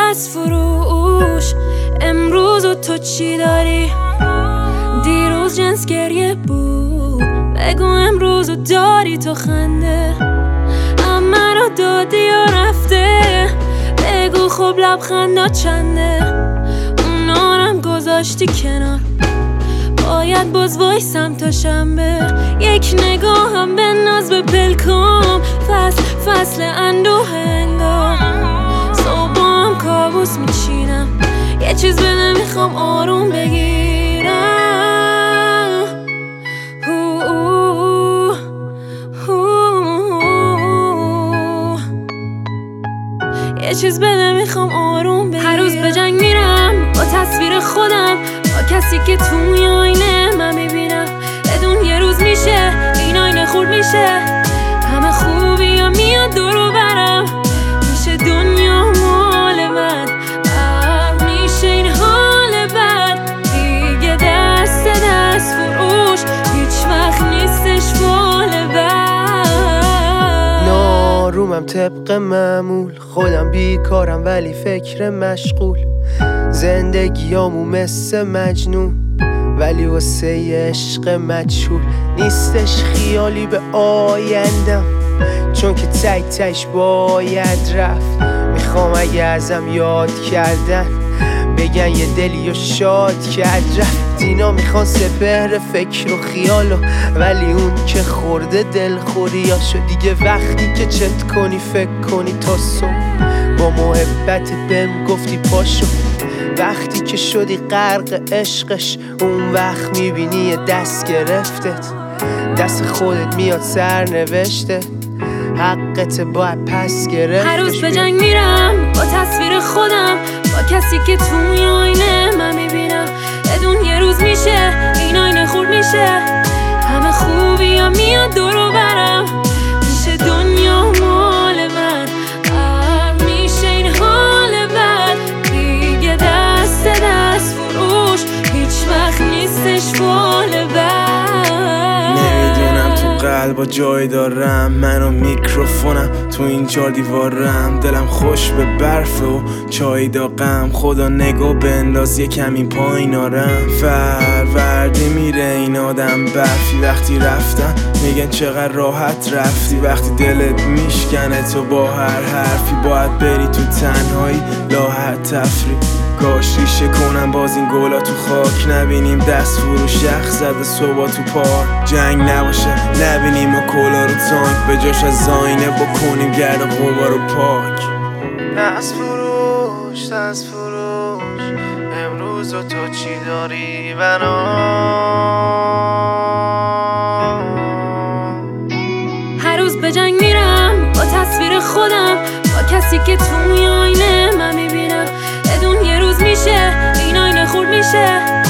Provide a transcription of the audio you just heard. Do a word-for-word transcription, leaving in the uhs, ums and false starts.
دست فروش. امروز و تو چی داری؟ دیروز جنس گریه بود، بگو امروز و داری تو خنده. اما رو دادی یا رفته، بگو خب لبخندا چنده. اونارم گذاشتی کنار، باید باز وایسم تا شنبه. یک نگاهم به ناز به پلکام، فصل فصل اندوه انگار. صبح هم کابوس میچینم، یه چیز بده میخوام آروم بگیرم. هو هو هو. یه چیز بده میخوام آروم بگیرم. هر روز به جنگ میرم با تصویر خودم، با کسی که توی آینه من میبینم. بدون یه روز میشه این آینه خورد میشه، همه خوبی ها میاد دور و برم. میشه دنیا مال من، میشه این حال بد دیگه. دست دست فروش هیچ وقت نیستش فال بد. نارومم طبق معمول، خودم بیکارم ولی فکر مشغول. زندگیامو مثل مجنون، ولی واسه عشق مجهول. نیستش خیالی به آیندم، چون که تک تک باید رفت. میخوام اگه ازم یاد کردن بگن یه دلی و شاد کرد رفت. اینا میخوان سپهر فکر و خیالو، ولی اون که خورده دلخوریاشو. دیگه وقتی که چت کنی فکر کنی تا صبح، با محبت بهم گفتی پاشو. وقتی که شدی غرق عشقش، اون وقت میبینی یه دست گرفتت، دست خودت میاد سرنوشته. حقت باید پس گرفت. هر روز به جنگ میرم با تصویر خودم، با کسی که توی آینه من میبینم. بدون یه روز میشه این آینه خورد میشه، همه خوبی ها میاد دور و برم. میشه دنیا مال من، میشه این حال بد دیگه. دست دست فروش هیچ وقت نیستش فال بد. نمیدونم تو قلبا جای دارم، من و میکروفونم تو این چار دیوارم. دلم خوش به برف و چای داغم، خدا نگو بنداز یه کمی پایین آرم. فروردی میره این آدم برفی، وقتی رفتم میگن چقدر راحت رفتی. وقتی دلت میشکنه تو با هر حرفی، باید بری تو تنهایی لاحت تفری. کاش ریشه کنم باز این گلا تو خاک، نبینیم دست فروش یخ زده صبح تو پارک. جنگ نباشه نبینیم و کلا رو تانک، به جاش از آینه بکنیم گرد غبار و پاک. دست فروش دست فروش، امروز و تو چی داری برام؟ هر روز به جنگ میرم با تصویر خودم، با کسی که توی آینه من میبینم. بدون یه روز میشه این آینه خورد میشه،